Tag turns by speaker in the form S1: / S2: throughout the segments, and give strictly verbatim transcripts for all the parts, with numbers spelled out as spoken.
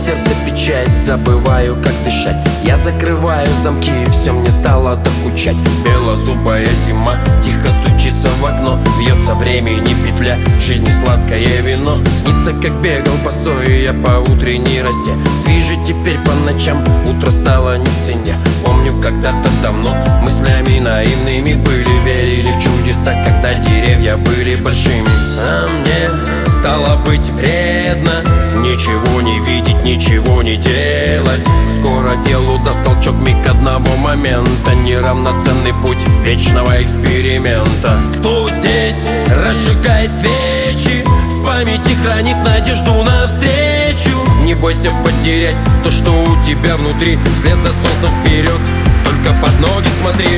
S1: сердце печать, забываю, как дышать. Я закрываю замки, и все мне стало докучать. Белозубая зима тихо стучится в окно, бьется времени петля, жизни сладкое вино. Снится, как бегал босой я по утренней росе. Движет теперь по ночам, утро стало не в цене. Помню, когда-то давно мыслями наивными были, верили в чудеса, когда деревья были большими. А мне стало быть вредно ничего не видеть, ничего не делать. Скоро делу даст толчок миг одного момента, неравноценный путь вечного эксперимента. Кто здесь разжигает свечи, в памяти хранит надежду навстречу? Не бойся потерять то, что у тебя внутри, вслед за солнцем вперед, только под ноги смотри.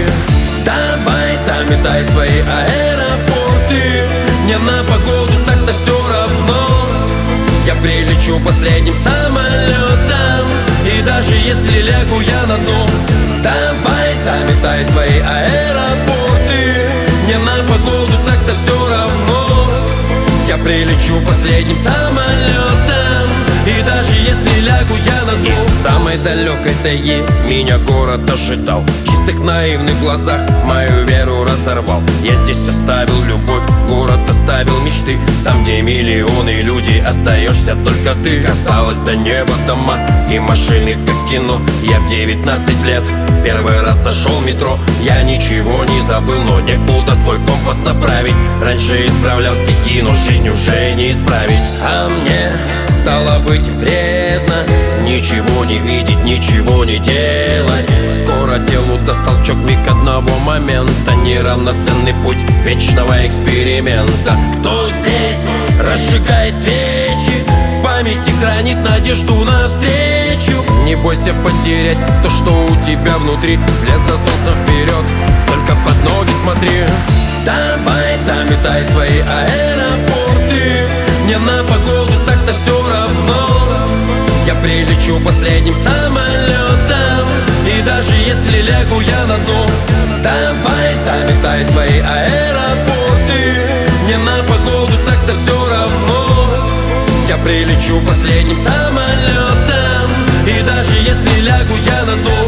S1: Давай заметай свои аэропорты, мне на погоду так-то все равно. Я прилечу последним самолетом, и даже если лягу я на дно. Давай заметай свои аэропорты, мне на погоду так-то все равно. Я прилечу последним самолетом, и даже если лягу я на дно. Из самой далекой тайги меня город ожидал, в чистых наивных глазах мою веру разорвал. Я здесь оставил любовь, город оставил мечты, там, где миллионы людей, остаешься только ты. Казалось, до неба дома и машины, как кино. Я в девятнадцать лет первый раз сошел в метро. Я ничего не забыл, но некуда свой компас направить. Раньше исправлял стихи, но жизнь уже не исправить. А мне стало быть вредно ничего не видеть, ничего не делать. Скоро делу даст толчок миг одного момента, неравноценный путь вечного эксперимента. Кто здесь разжигает свечи, в памяти хранит надежду навстречу? Не бойся потерять то, что у тебя внутри, вслед за солнцем вперед, только под ноги смотри. Давай заметай свои аэропорты, мне на погоду так-то все равно. Я прилечу последним самолетом, и даже если лягу я на дно. Давай заметай свои аэропорты, мне на погоду так-то все равно. Я прилечу последним самолетом, и даже если лягу я на дно.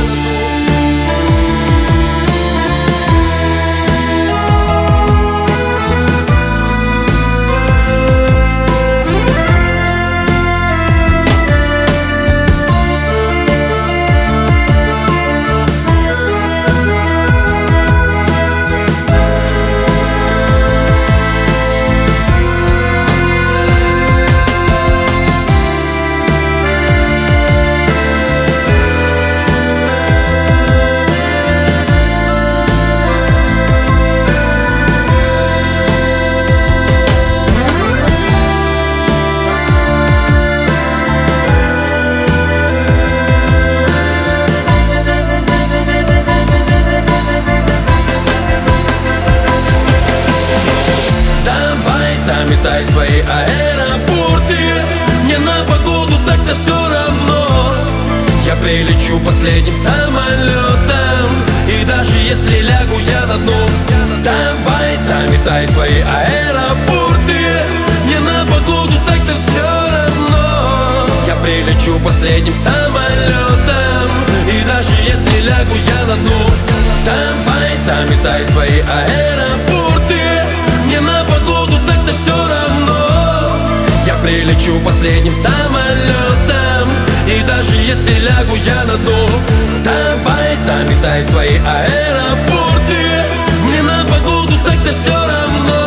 S1: Заметай свои аэропорты, мне на погоду так-то все равно. Я прилечу последним самолетом, и даже если лягу я на дно. Давай заметай свои аэропорты, мне на погоду так-то все равно. Я прилечу последним самолетом, и даже если лягу я на дно. Давай заметай свои аэропорты, мне на погоду так-то все равно. Я прилечу последним самолетом, и даже если лягу я на дно. Давай заметай свои аэропорты, мне на погоду так-то все равно.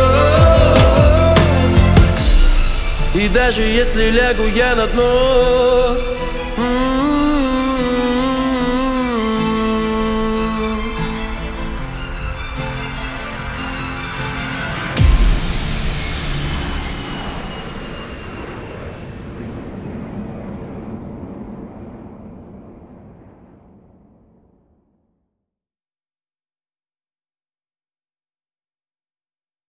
S1: И даже если лягу я на дно.